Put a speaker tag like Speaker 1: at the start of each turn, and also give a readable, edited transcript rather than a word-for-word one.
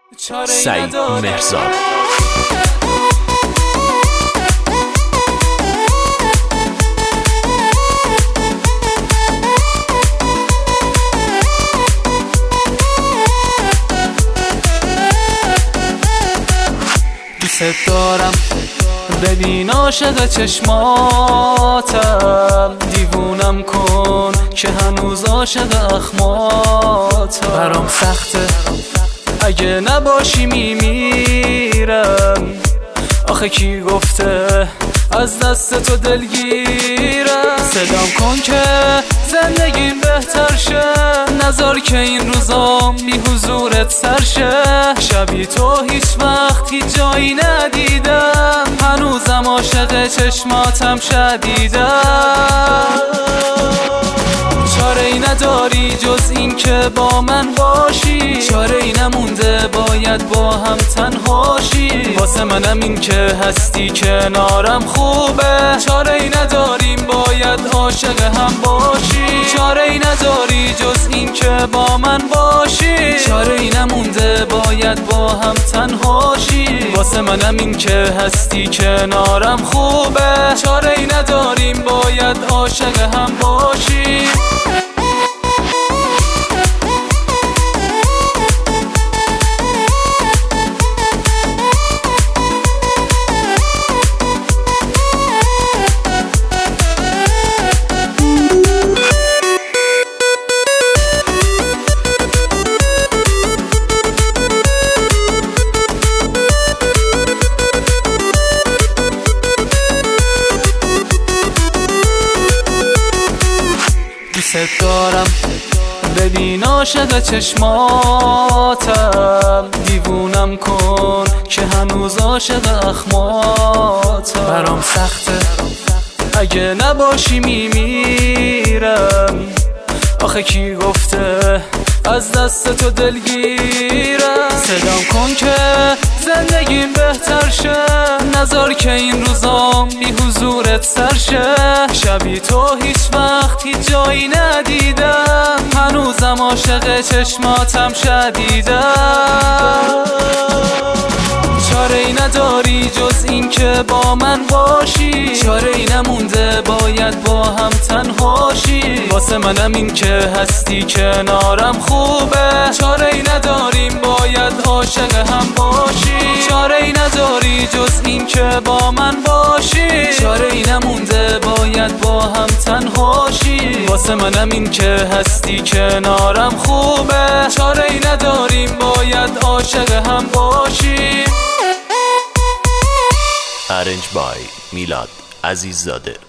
Speaker 1: سعید مهرزاد.
Speaker 2: دوست دارم ببین عاشق چشماتم، دیوونم کن که هنوز عاشق اخماتم. برام سخته اگه نباشی میمیرم، آخه کی گفته از دست تو دلگیرم. صدام کن که زندگیم بهتر شه، نذار که این روزام بی حضورت سر شه. شبی تو هیچ وقت هیچ جایی ندیدم، هنوزم عاشق چشماتم شدیدم. چاره ای نداری جز این که با من باشی، چاره ای نمونده باید با هم تنهاشی. واسه منم این که هستی کنارم خوبه، چاره ای نداریم باید عاشق هم باشی. چاره ای نداری جز این که با من باشی، چاره ای نمونده باید با هم تنهاشی. واسه منم این که هستی کنارم خوبه، چاره ای نداریم باید عاشق هم باشی. دوست دارم ببین عاشق چشماتم، دیوونم کن که هنوز عاشق اخماتم. برام سخته اگه نباشی میمیرم، آخه کی گفته از دست تو دلگیرم. صدام کن که زندگیم بهتر شه، نذار که این روزام بی حضورت سر شه. شبی تو هیچ وقت هیچ جایی ندیدم، هنوزم عاشق چشماتم شدیدم. چاره ای نداری جز این که با من باشی، چاره ای نمونده باید با هم تنهاشی. واسه منم این که هستی کنارم خوبه، چاره ای نداریم باید عاشق هم باشی. چاره ای نداری جز این که با من باشی، چاره ای نمونده باید با هم تنهاشی. واسه منم این که هستی کنارم خوبه، چاره ای نداریم باید عاشق هم باشی.
Speaker 1: ارنج بای میلاد عزیززاده.